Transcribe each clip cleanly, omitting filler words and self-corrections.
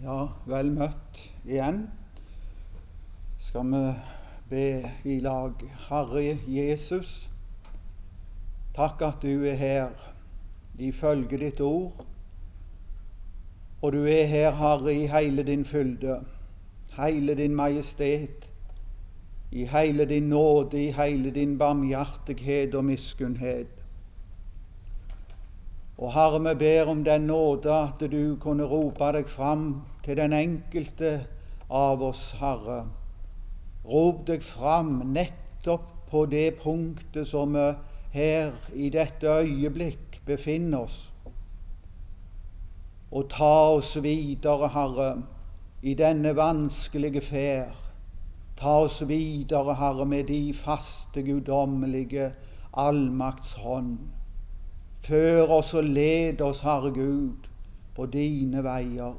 Ja, vel møtt igjen. Skal vi be i lag. Herre Jesus, takk at du er her ifølge ditt ord, og du er her, Herre, i hele din fylde, hele din majestet, i hele din nåde, i hele din barmhjertighet og miskunnhet. Og Herre, vi ber om den nåde at du kunne rope deg fram til den enkelte av oss, Herre. Rop deg fram nettopp på det punktet som vi her i dette øyeblikk befinner oss. Og ta oss videre, Herre, i denne vanskelige ferd. Ta oss videre, Herre, med de faste, guddommelige allmaktshånd. Før oss og led oss, Herre Gud, på dine veier.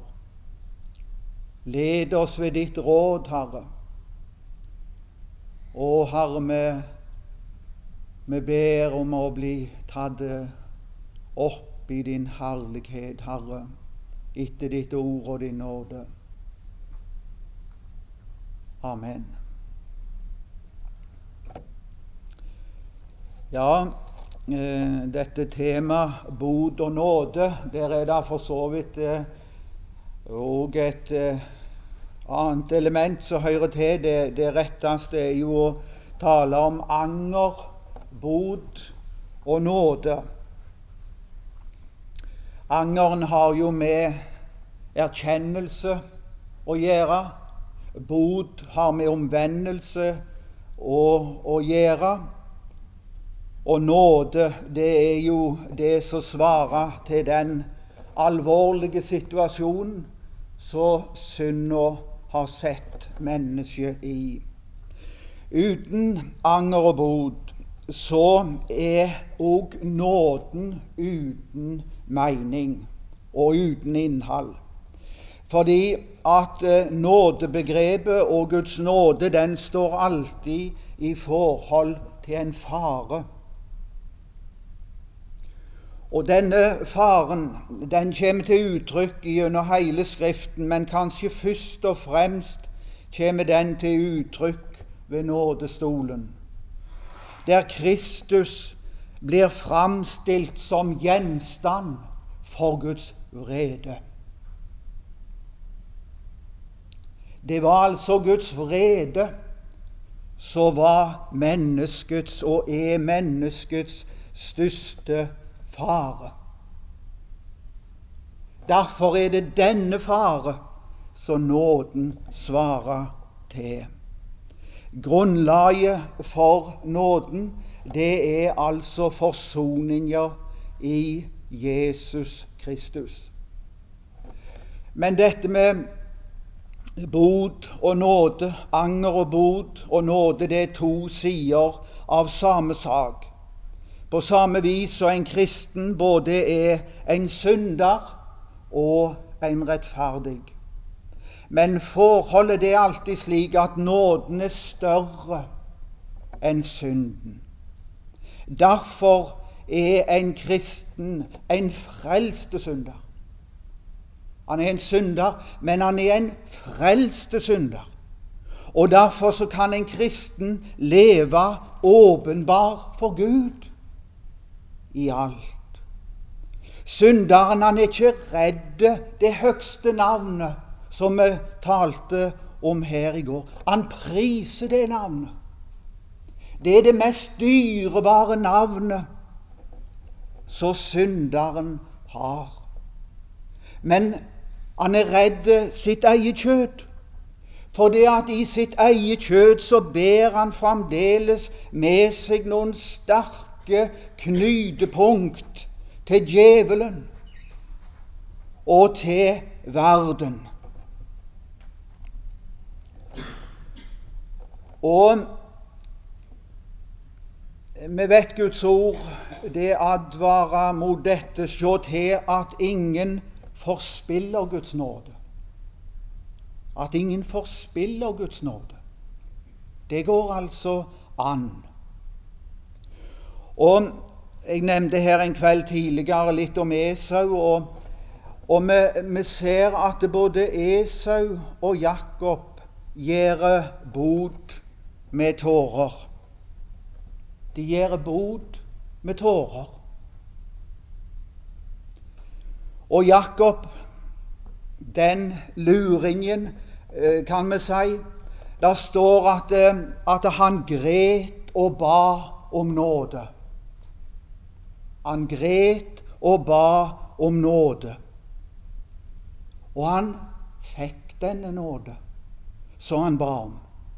Led oss ved ditt råd, Herre. Og Herre, vi ber om å bli tatt opp i din herlighet, Herre, etter ditt ord og din nåde. Amen. Ja, dette tema bod og nåde, der er det for så vidt og et annet element som hører til. Det retteste er jo å tale om anger, bod og nåde. Angeren har jo med erkjennelse å gjøre. Bod har med omvendelse å gjøre. Og nåde, det er jo det som svarer til den alvorlige situasjonen som synda har sett mennesket i. Uten anger og bod så er òg nåden uten mening og uten innhold. Fordi at nådebegrepet og Guds nåde, den står alltid i forhold til en fare. Og denne faren, den kommer til uttrykk gjennom hele Skriften, men kanskje først og fremst kommer den til uttrykk ved nådestolen, der Kristus blir framstilt som gjenstand for Guds vrede. Det var altså Guds vrede som var menneskets og er menneskets største fare. Derfor er det denne fare som nåden svarer til. Grunnlaget for nåden, det er altså forsoningen i Jesus Kristus. Men dette med bod og nåde, anger og bod og nåde, det er to sider av samme sak. På samme vis som en kristen både er en synder og en rettferdig. Men forholdet det er alltid slik at nåden er større enn synden. Derfor er en kristen en frelste synder. Han er en synder, men han er en frelste synder. Og derfor så kan en kristen leve åpenbar for Gud i alt. Synderen, han er ikke redd det høgste navnet som vi talte om her i går. Han priser det navnet. Det er det mest dyrebare navnet som synderen har. Men han er redd sitt eget kjød, for det at i sitt eget kjød så ber han fremdeles med seg noen sterke knytepunkt til djevelen og til verden. Og vi vet Guds ord, det advarer mot dette, se til at ingen forspiller Guds nåde. At ingen forspiller Guds nåde. Det går altså an. Og jeg nevnte her en kveld tidligere litt om Esau, Og vi ser at både Esau og Jakob gjør bot med tårer. De gjør bot med tårer. Og Jakob, den luringen, kan vi si, der står at han gret og ba om nåde. Han gret og ba om nåde. Og han fikk denne nåde som han ba om.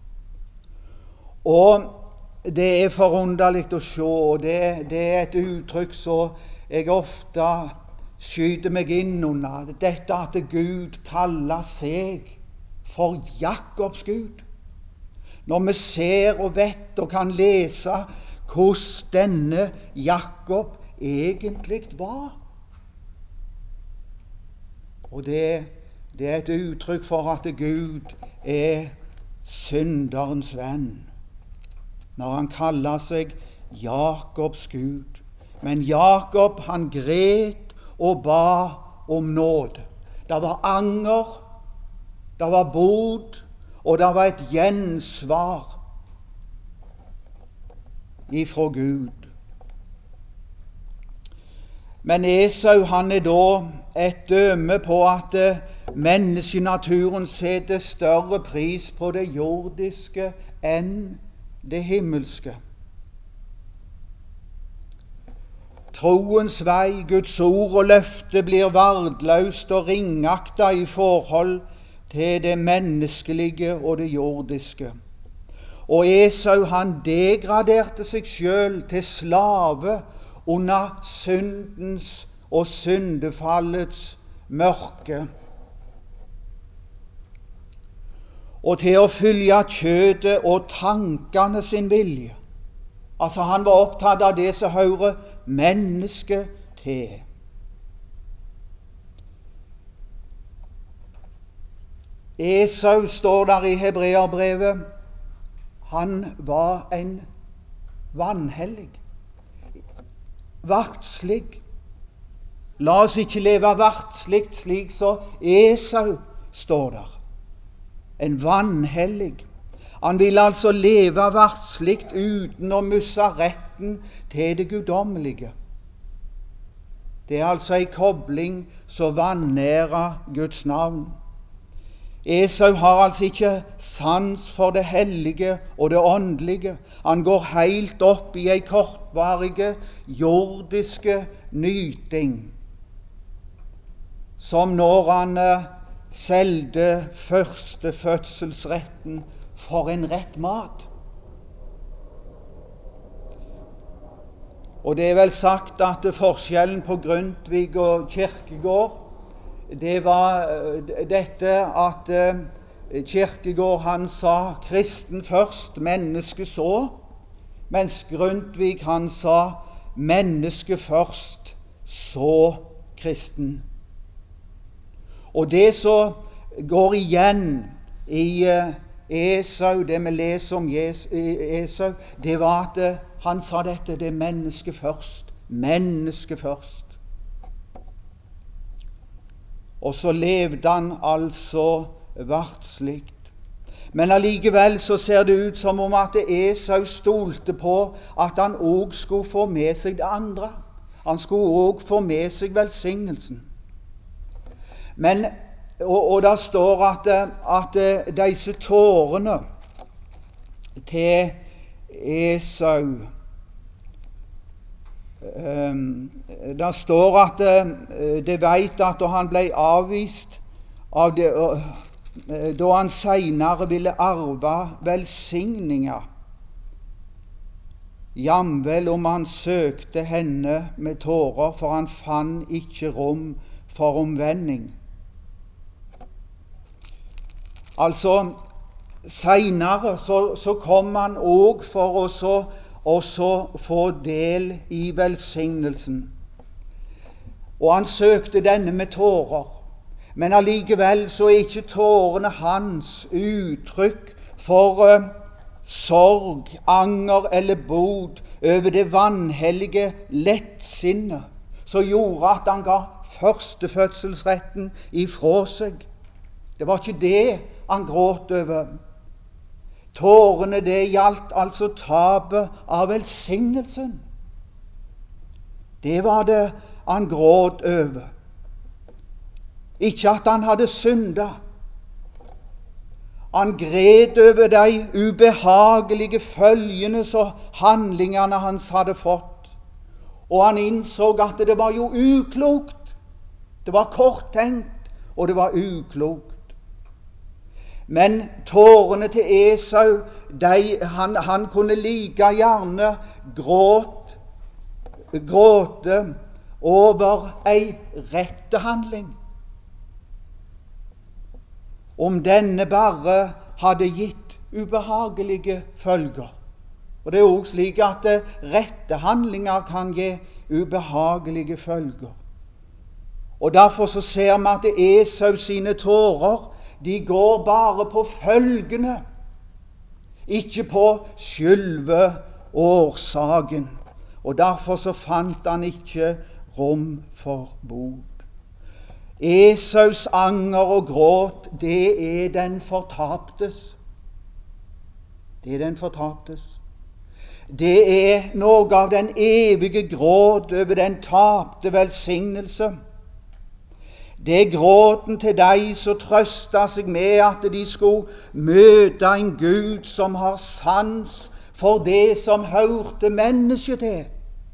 Og det er forunderlig å se, og det er et uttrykk som jeg ofte skyter meg inn under, dette at Gud kaller seg for Jakobs Gud. Når vi ser og vet og kan lese hvordan denne Jakob egentlig var. Og det er et uttrykk for at Gud er synderens venn, når han kaller seg Jakobs Gud. Men Jakob, han gret og ba om nåde. Det var anger, det var bod, og det var et gjensvar ifra Gud. Men Esau, han er da et døme på at menneskenaturen setter større pris på det jordiske enn det himmelske. Troens vei, Guds ord og løfte, blir verdløst og ringakta i forhold til det menneskelige og det jordiske. Og Esau, han degraderte seg selv til slave under syndens og syndefallets mørke, og til å følge kjødet og tankene sin vilje. Altså, han var opptatt av det som hører mennesket til. Esau, står der i Hebreerbrevet, han var en vanhellig, verdslig. La oss ikke leve verdslig slik som Esau, står der. En vanhellig. Han vil altså leve verdslig uten å miste retten til det guddommelige. Det er altså en kobling som vanærer Guds navn. Esau har altså ikke sans for det hellige og det åndelige. Han går helt opp i ei kortvarige jordiske nyting, som når han selgte førstefødselsretten for en rett mat. Og det er vel sagt at forskjellen på Grundtvig og Kierkegaard, det var dette at Kierkegaard, han sa kristen først, menneske så, mens Grundtvig, han sa menneske først, så kristen. Og det som går igjen i Esau, det vi leser om Esau, det var at han sa dette, det er menneske først, menneske først. Og så levde han altså verdslig. Men allikevel så ser det ut som om at Esau stolte på at han også skulle få med seg det andre. Han skulle også få med seg velsignelsen. Men, og der står at disse tårene til Esau, der står at det vet at da han ble avvist av det, da han senere ville arve velsigninga, jamvel om han søkte henne med tårer, for han fant ikke rom for omvending. Altså, senere så kom han òg for å få del i velsignelsen. Og han søkte denne med tårer. Men allikevel så er ikke tårene hans uttrykk for sorg, anger eller bod over det vanhellige lettsinnet som gjorde at han ga førstefødselsretten ifra seg. Det var ikke det han gråt over. Tårene, det gjaldt altså tapet av velsignelsen. Det var det han gråt over. Ikke at han hadde synda. Han gret over de ubehagelige følgene som handlingene hans hadde fått. Og han innså at det var jo uklokt. Det var korttenkt, og det var uklokt. Men tårene til Esau, han kunne like gjerne gråte over ei rettehandling, om denne bare hadde gitt ubehagelige følger. Og det er også slik at rettehandlinger kan gi ubehagelige følger. Og derfor så ser vi at Esau sine tårer, de går bare på følgene, ikke på selve årsaken. Og derfor så fant han ikke rom for bot. Esaus anger og gråt, det er den fortaptes. Det er den fortaptes. Det er noe av den evige gråt over den tapte velsignelse. Det er gråten til de som trøsta seg med at de skulle møte en Gud som har sans for det som hørte mennesket til,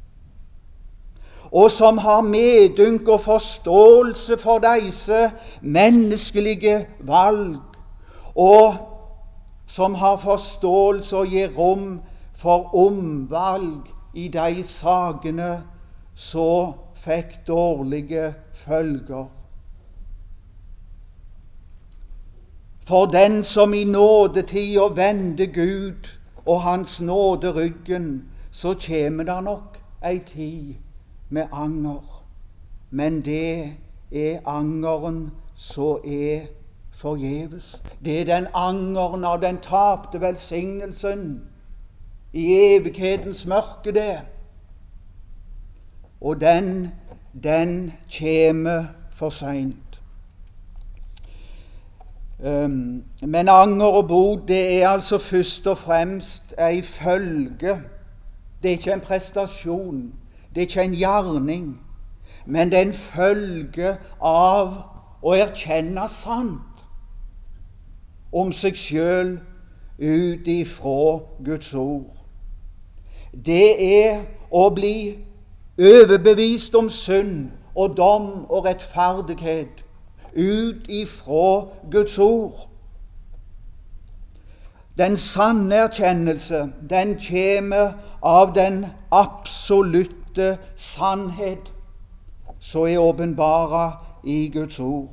og som har medynk og forståelse for disse menneskelige valg, og som har forståelse og gir rom for omvalg i de sakene så fikk dårlige følger. For den som i nådetida vender Gud og Hans nåde ryggen, så kommer det nok ei tid med anger. Men det er angeren så er forgjeves. Det er den angeren av den tapte velsignelsen i evighetens mørke, det. Og den kommer for seint. Men anger og bot, det er altså først og fremst ei følge. Det er ikke en prestasjon, det er ikke en gjerning, men det er en følge av å erkjenne sant om seg sjøl ut ifra Guds ord. Det er å bli overbevist om synd og dom og rettferdighet ut ifra Guds ord. Den sanne erkjennelse, den kommer av den absolutte sannhet som er åpenbara i Guds ord.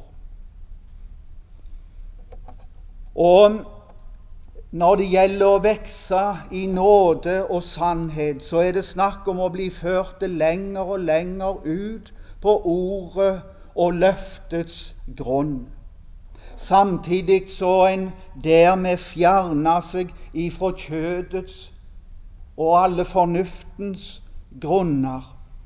Og når det gjelder å vokse i nåde og sannhet, så er det snakk om å bli ført lenger og lenger ut på ordet og løftets grunn. Samtidig så en dermed fjerner seg ifra kjødets og alle fornuftens grunner.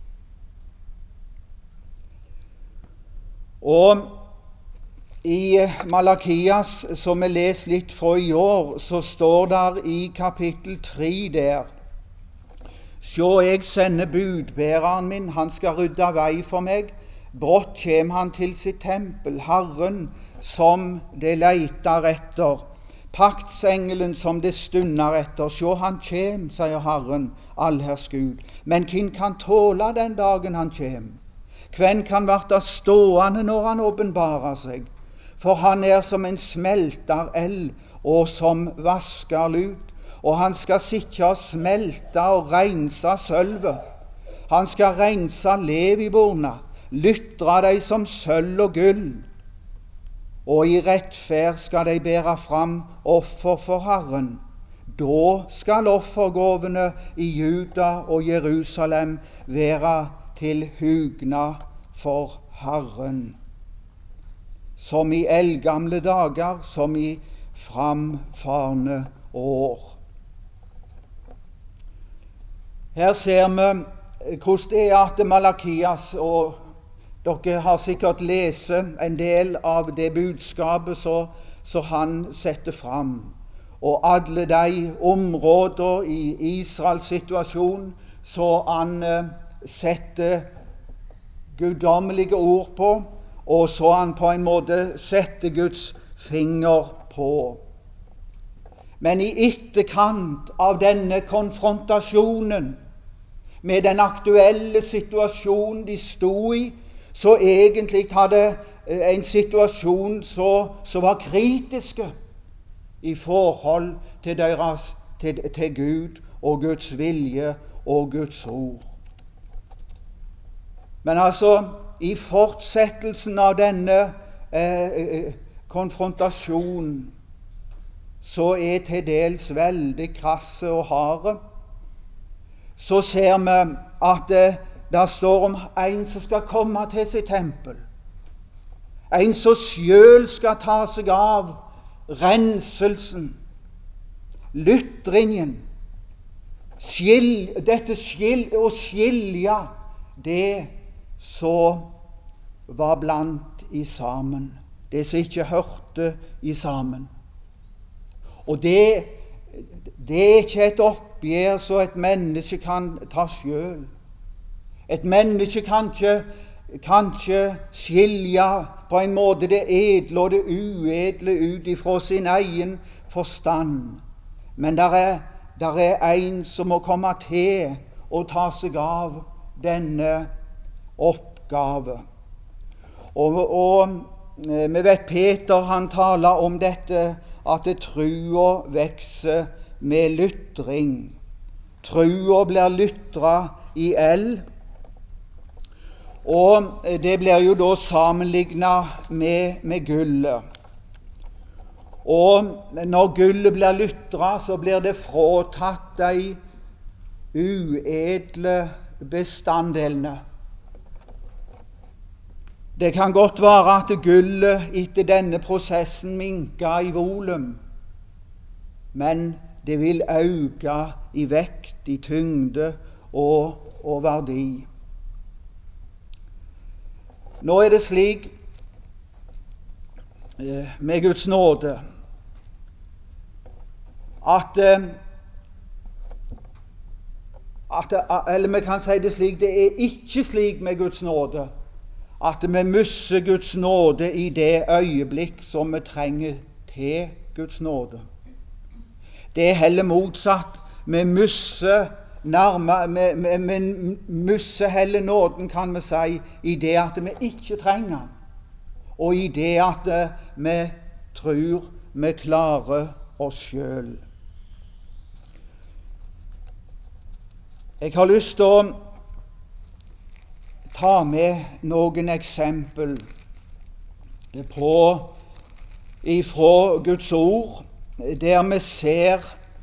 Og i Malakias, som vi leser litt fra i år, så står der i kapittel 3 der: «Sjå, jeg sender budbæreren min, han skal rydde vei for meg. Brått kjem han til sitt tempel, Herren som det leiter etter, paktsengelen som det stunder etter. Sjå, han kjem, sier Herren, allherrs Gud. Men hvem kan tåle den dagen han kjem? Hvem kan verta stående når han åpenbarer seg? For han er som en smeltereld og som vasker lut, og han skal sitte og smelte og rense sølvet. Han skal rense leviborna, lytre dei som sølv og gull, og i rettferd skal de bære fram offer for Herren. Da skal offergåvene i Juda og Jerusalem være til hugna for Herren, som i eldgamle dager, som i framfarne år. Her ser vi hvordan det er at Malakias og Dere har sikkert lest en del av det budskapet som han setter fram. Og alle de områder i Israels situasjon så han setter guddommelige ord på, og så han på en måte setter Guds finger på. Men i etterkant av denne konfrontasjonen med den aktuelle situasjonen de sto i, så egentlig hadde en situasjon som var kritiske i forhold til til Gud og Guds vilje og Guds ord. Men altså, i fortsettelsen av denne konfrontasjonen, så til dels veldig krasse og harde, så ser vi at det står om en som skal komme til sitt tempel, en som selv skal ta seg av renselsen, lytringen, å skilje det som var blant i sammen, det som ikke hørte i sammen. Og det er ikke et oppgjør som et menneske kan ta selv. Et menneske kan ikke skilje på en måte det edle og det uedle ut ifra sin egen forstand. Men der er en som må komme til å ta seg av denne oppgave. Og vi vet Peter, han taler om dette, at trua vekser med lytring. Trua blir lytra i eld, og det blir jo da sammenlignet med gullet. Og når gullet blir lytra, så blir det fråtatt de uedle bestanddelene. Det kan godt være at gullet etter denne prosessen minker i volum, men det vil øke i vekt, i tyngde og verdi. Nå er det slik med Guds nåde eller vi kan si det slik, det er ikke slik med Guds nåde at vi mister Guds nåde i det øyeblikk som vi trenger til Guds nåde. Det er heller motsatt. Vi mister heller nåden, kan vi si, i det at vi ikke trenger den, og i det at vi tror vi klarer oss selv. Jeg har lyst til å ta med noen eksempel ifra Guds ord, der vi ser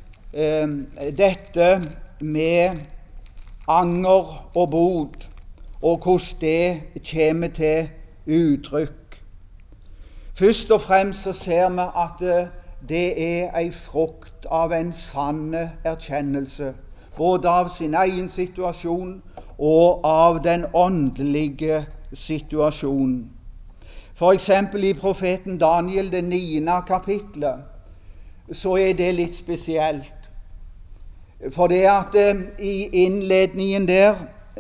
dette med anger og bot, og hvordan det kommer til uttrykk. Først og fremst så ser vi at det er en frukt av en sann erkjennelse, både av sin egen situasjon og av den åndelige situasjonen. For eksempel i profeten Daniel, det 9. kapitlet, så er det litt spesielt. For det at i innledningen der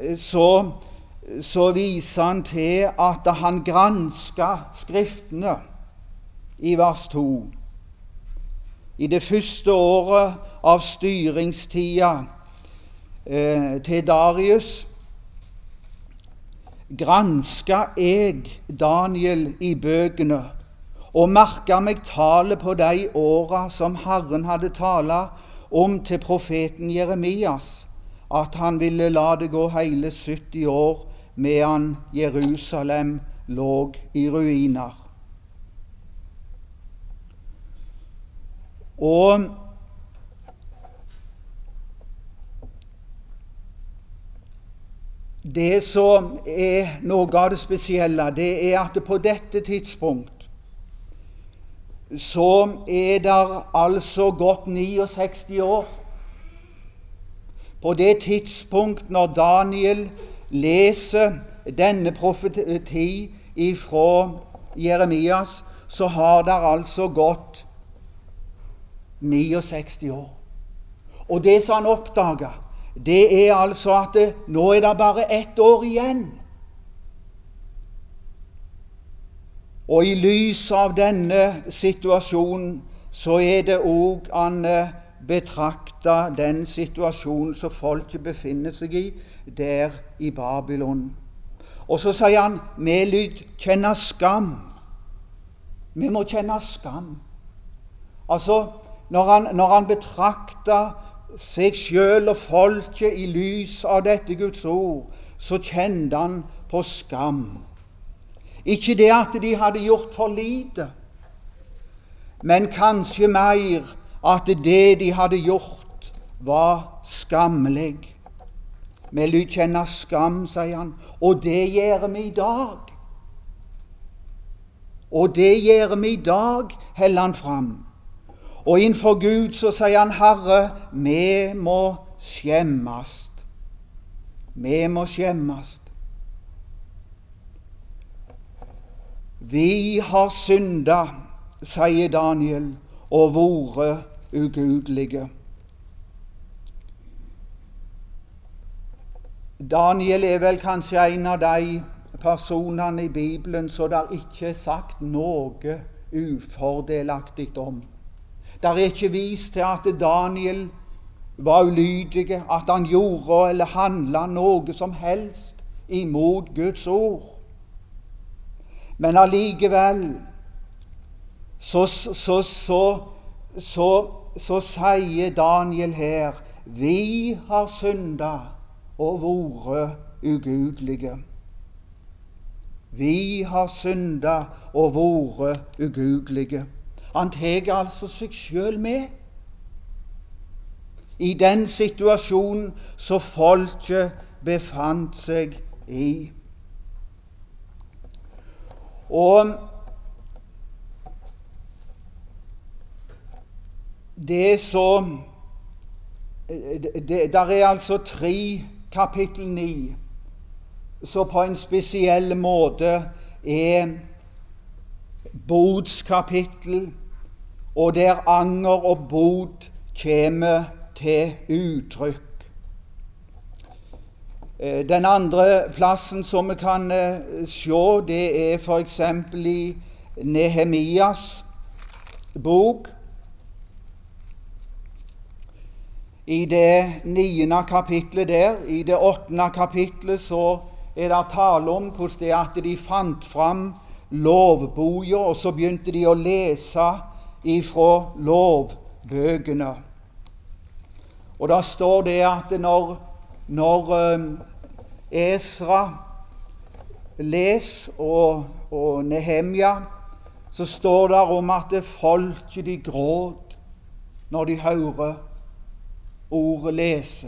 så viser han til at han gransker Skriftene i vers 2. I det første året av styringstida til Darius granska jeg Daniel i bøkene og merka meg tallet på de åra som Herren hadde tala om til profeten Jeremias, at han ville la det gå hele 70 år medan Jerusalem lå i ruiner. Og det som er noe av det spesielle, det er at på dette tidspunkt så er det altså gått 69 år. På det tidspunkt når Daniel leser denne profeti ifra Jeremias, så har det altså gått 69 år. Og det som han oppdaget, det er altså at nå er det bare 1 år igjen. Og i lys av denne situasjonen så er det òg han betrakta den situasjonen som folket befinner seg i der i Babylon. Og så sier han, vi lyd kjenne skam. Vi må kjenne skam. Altså, når han betrakter seg selv og folket i lys av dette Guds ord, så kjente han på skam. Ikke det at de hadde gjort for lite, men kanskje mer at det de hadde gjort, var skammelig. Vi lyd kjenne skam, sier han, og det gjør vi i dag. Og det gjør vi i dag, heller han fram. Og innenfor Gud så sier han, Herre, vi må skjemmast. Vi må skjemmast. Vi har synda, sier Daniel, og vært ugudelige. Daniel er vel kanskje en av de personene i Bibelen så det ikke er sagt noe ufordelaktig om. Det er ikke vist til at Daniel var ulydig, at han gjorde eller handlet noe som helst imot Guds ord. Men allikevel så sier Daniel her, vi har syndet og vært ugudelige. Vi har syndet og vært ugudelige. Han tar altså seg selv med i den situasjonen som folket befant seg i. Og det så der er altså 3 kapittel 9 så på en spesiell måte er bodskapittel, og der anger og bod kommer til uttrykk. Den andre plassen som vi kan se, det er for eksempel i Nehemias bok. I det 9. kapitlet der, i det 8. kapitlet, så er det tale om hvordan det er at de fant fram lovboka, og så begynte de å lese ifra lovbøkene. Og da står det at når Esra les og Nehemia, så står det om at folket de gråt når de hører ordet lese.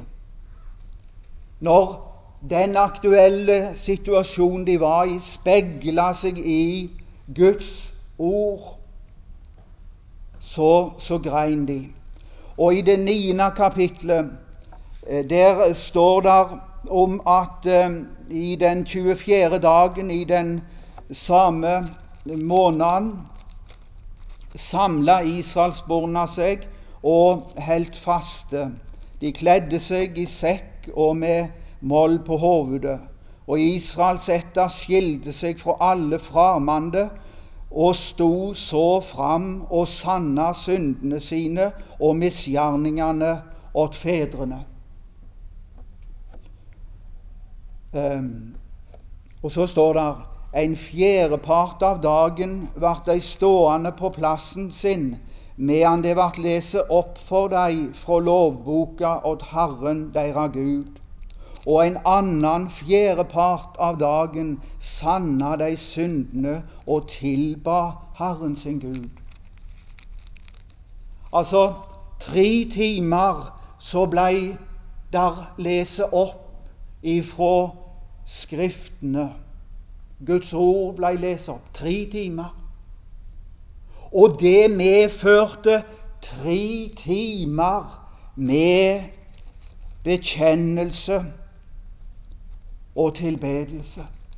Når den aktuelle situasjonen de var i, speglet seg i Guds ord, så grein de. Og i det 9. kapitlet, der står det om at i den 24. dagen i den samme måneden samlet Israelsborna seg og helt faste. De kledde seg i sekk og med moll på hovedet, og Israels ætter skilte seg fra alle fremmede og sto så fram og sanna syndene sine og misgjerningene åt fedrene. Og så står det, en fjerdepart av dagen vart de stående på plassen sin, medan det vart lese opp for dei fra lovboka åt Herren deira Gud. Og en annen fjerdepart av dagen sanna de syndene og tilba Herren sin Gud. Altså 3 timer så blei der lese opp ifra Skriftene. Guds ord blei lest opp 3 timer. Og det medførte 3 timer med bekjennelse og tilbedelse.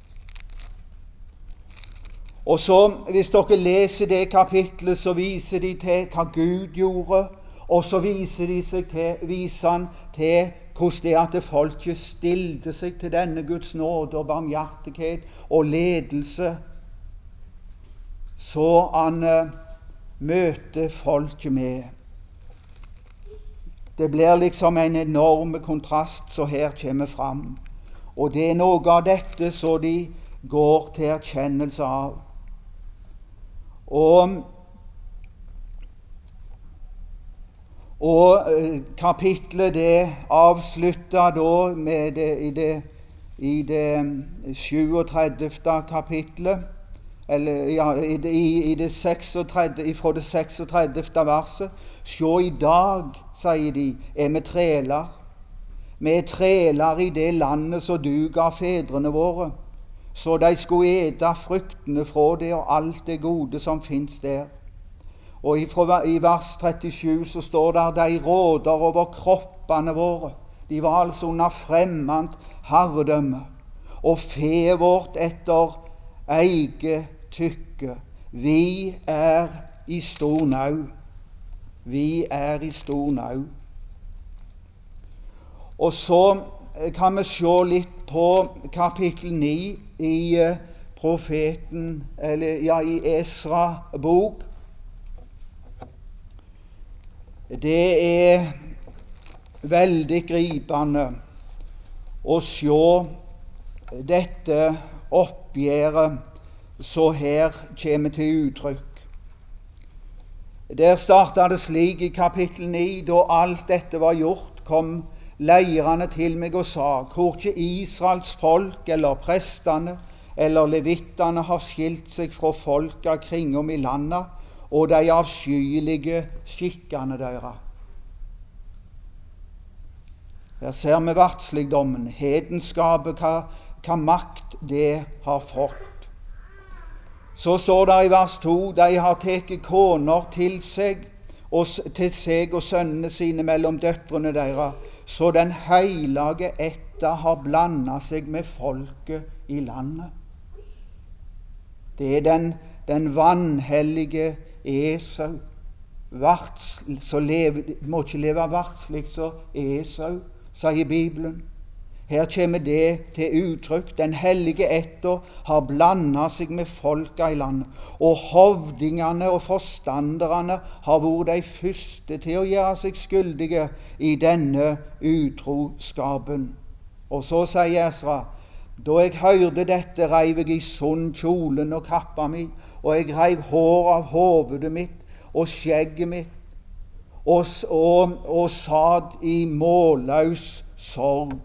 Og så, hvis dere leser det kapitlet, så viser de til hva Gud gjorde, og så viser han til hvordan det at folket stilte seg til denne Guds nåde og barmhjertighet og ledelse, så han møter folket med. Det blir liksom en enorm kontrast som her kommer fram. Og det er noe av dette så de går til erkjennelse av. Og kapitlet det avslutta da med i det 37. kapitlet, eller ja, i det 36, fra det 36. verset. «Sjå, i dag, sier de, er vi treler. Vi er treler i det landet som du ga fedrene våre, så de skulle ete fruktene fra det og alt det gode som finnes der.» Og i vers 37 så står det: «De råder over kroppene våre.» De var altså under fremmed herredømme. «Og fe vårt etter eget tykke. Vi er i stor nød.» Vi er i stor nød. Og så kan vi se litt på kapittel 9 i profeten, eller ja, i Esra bok. Det er veldig gripende å se dette oppgjøret så her kommer til uttrykk. Der startet det slik i kapittel 9: «Da alt dette var gjort, kom leirene til meg og sa: Hvor ikke Israels folk eller prestene eller levittene har skilt seg fra folka kringom i landet og de avskyelige skikkene deres.» Der ser vi verdsligdommen, hedenskapet, hva makt det har fått. Så står det i vers 2: «De har tatt koner til seg og sønnene sine mellom døtrene deres, så den hellige ætta har blandet seg med folket i landet.» Det er den vanhellige Esau, som må ikke leve verdslig som Esau, sier Bibelen. Her kommer det til uttrykk: den hellige ætta har blandet seg med folka i landet, og hovdingene og forstanderne har vært de første til å gjøre seg skyldige i denne utroskapen. Og så sier Esra: «Da jeg hørte dette, reiv jeg i sund kjolen og kappa mi, og jeg reiv hår av hovedet mitt og skjegget mitt, og sad i målløs sorg.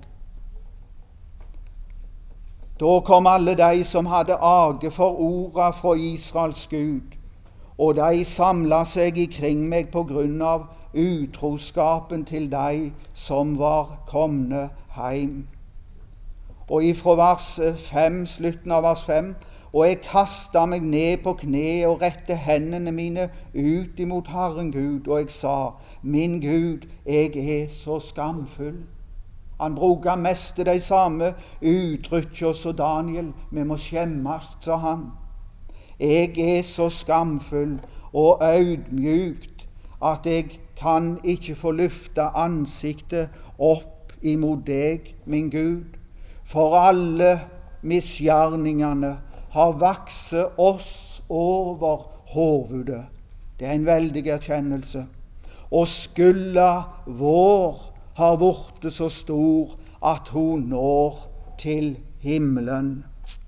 Da kom alle de som hadde age for orda fra Israels Gud, og de samla seg ikring meg på grunn av utroskapen til de som var komne heim.» Og ifra vers 5, slutten av vers 5: «Og jeg kastet meg ned på kne og rette hendene mine ut imot Herren Gud, og jeg sa: Min Gud, jeg er så skamfull.» Han bruker mest de samme uttrykkene som Daniel. Vi må skjemmes, sa han. «Jeg er så skamfull og audmjukt at jeg kan ikke få løfte ansiktet opp imot deg, min Gud, for alle misgjerningene har vakse oss over hovedet.» Det er en veldig erkjennelse. «Og skylda vår har blitt så stor at hun når til himmelen.»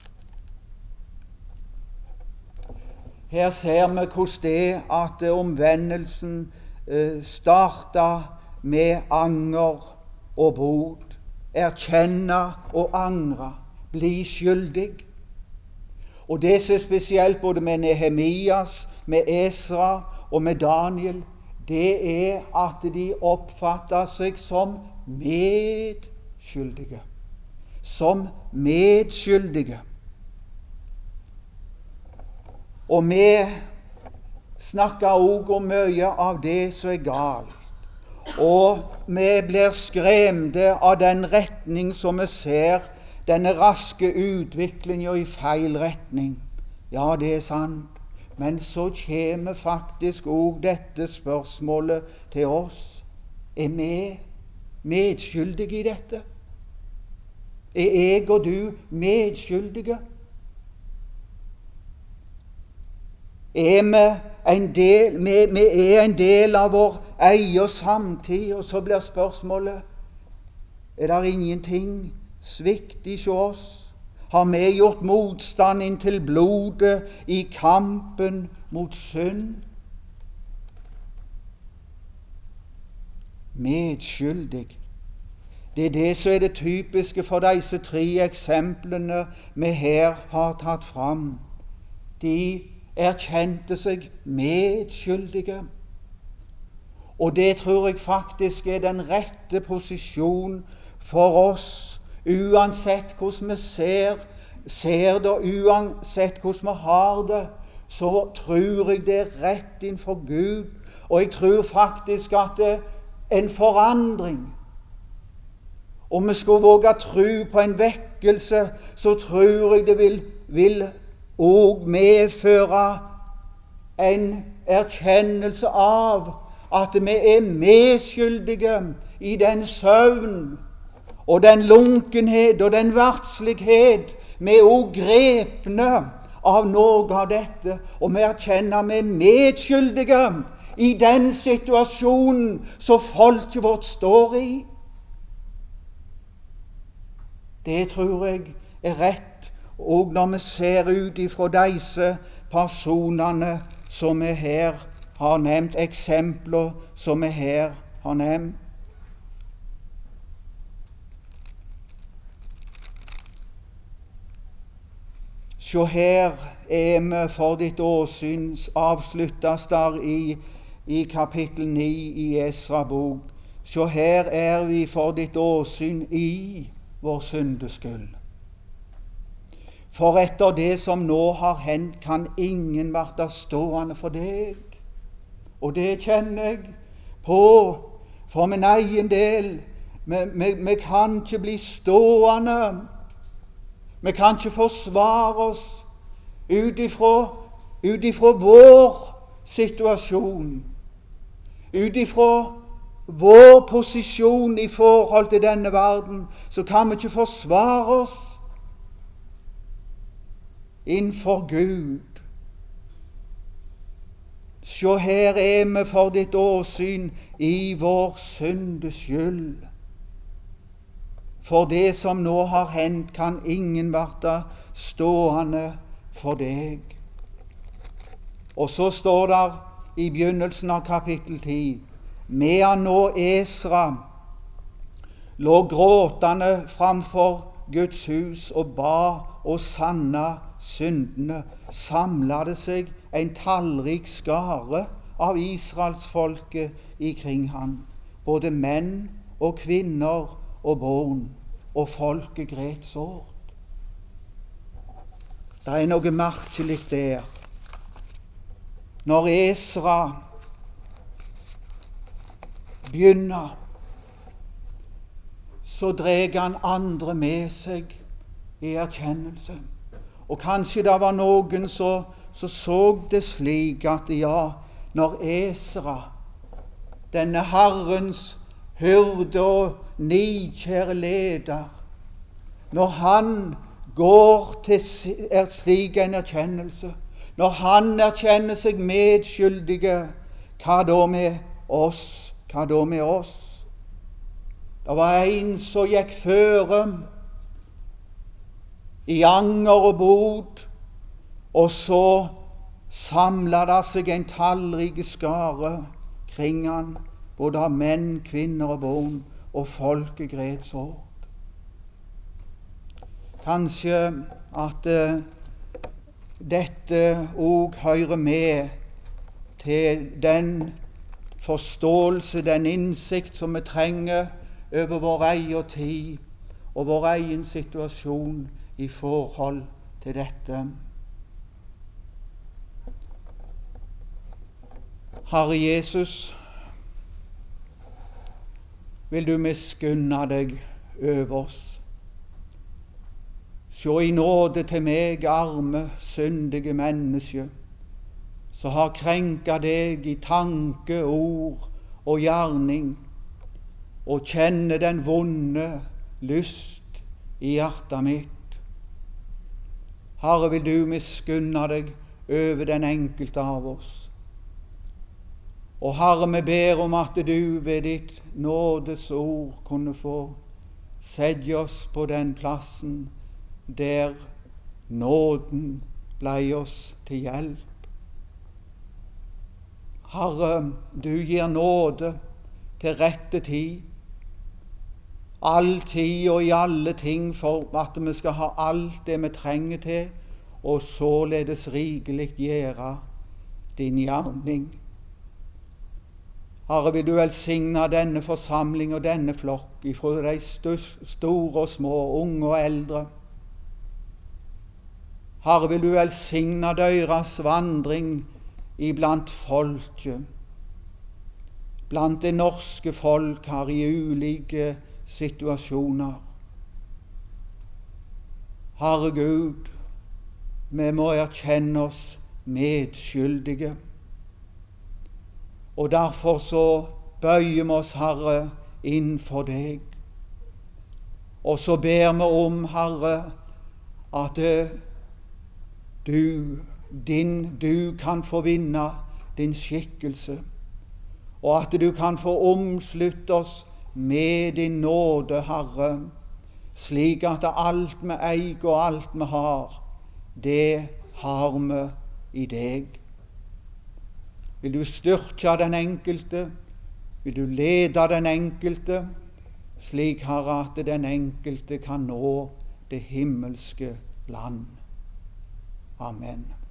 Her ser vi hvordan det at omvendelsen starta med anger og bot. Erkjenne og angre, bli skyldig. Og det som er spesielt både med Nehemias, med Esra og med Daniel, det er at de oppfatter seg som medskyldige. Som medskyldige. Og vi snakker også om mye av det som er galt. Og vi blir skremte av den retning som vi ser, denne raske utviklingen i feil retning. Ja, det er sant. Men så kommer faktisk òg dette spørsmålet til oss. Er vi medskyldige i dette? Er jeg og du medskyldige? Er vi er en del av vår egen samtid, og så blir spørsmålet: er det ingenting svikt hos oss? Har vi gjort motstand inntil blodet i kampen mot synd? Medskyldig. Det er det som er det typiske for disse tre eksemplene vi her har tatt fram. De erkjente seg medskyldige. Og det tror jeg faktisk er den rette posisjon for oss, uansett hvordan vi ser det, uansett hvordan vi har det, så tror jeg det er rett innenfor Gud. Og jeg tror faktisk at det er en forandring. Om vi skulle våge tro på en vekkelse, så tror jeg det vil og medføre en erkjennelse av at vi er medskyldige i den søvn og den lunkenhet og den verdslighet. Vi er også grepne av noe av dette, og vi erkjenner vi er medskyldige i den situasjonen som folket vårt står i. Det tror jeg er rett. Og når vi ser ut ifra disse personene som vi her har nevnt, eksempler som vi her har nevnt. Så her er vi for ditt åsyn, avsluttes der i kapittel 9 i Esra bok. Så her er vi for ditt åsyn i vår syndeskyld. For etter det som nå har hendt, kan ingen være stående for deg. Og det kjenner jeg på for min egen del. Vi kan ikke bli stående. Vi kan ikke forsvare oss ut ifra vår situasjon, ut ifra vår posisjon i forhold til denne verden. Så kan vi ikke forsvare oss innenfor Gud. Se, her er vi for ditt åsyn i vår syndes skyld. For det som nå har hendt, kan ingen være stående for deg. Og så står det i begynnelsen av kapittel 10: medan nå Esra lå gråtende framfor Guds hus og ba og sanna syndene, samla det seg en tallrik skare av israelsfolket ikring han, både menn og kvinner og barn, og folket gret sårt. Det er noe merkelig der. Når Esra begynner, så dreg han andre med seg i erkjennelse. Og kanskje det var noen som så det slik at ja, når Esra, denne Herrens hyrde og nidkjære leder, når han går til slik en erkjennelse, når han erkjenner seg medskyldige, hva da med oss? Hva da med oss? Det var en som gikk føre i anger og bod, og så samla det seg en tallrik skare kring han, både av menn, kvinner og barn, og folket gret sårt. Kanskje at dette òg hører med til den forståelse, den innsikt som vi trenger over vår egen tid og vår egen situasjon i forhold til dette. Herre Jesus, vil du miskunne deg over oss. Sjå i nåde til meg, arme, syndige menneske, som har krenka deg i tanke, ord og gjerning, og kjenne den vonde lyst i hjertet mitt. Herre, vil du miskunne deg over den enkelte av oss. Og Herre, vi ber om at du ved ditt nådes ord kunne få sette oss på den plassen der nåden blei oss til hjelp. Herre, du gir nåde til rette tid, all tid og i alle ting, for at vi skal ha alt det vi trenger til, og således rikelig gjøre din gjerning. Herre, vil du velsigne denne forsamling og denne flokk, ifra de store og små, unge og eldre. Herre, vil du velsigne deres vandring iblant folket, blant det norske folk her i ulike situasjoner. Herre Gud, vi må erkjenne oss medskyldige, og derfor så bøyer vi oss, Herre, innfor deg. Og så ber vi om, Herre, at du kan få vinne din skikkelse, og at du kan få omslutte oss med din nåde, Herre, slik at alt vi eier og alt vi har, det har vi i deg. Vil du styrke den enkelte, vil du lede den enkelte, slik, Herre, at den enkelte kan nå det himmelske land. Amen.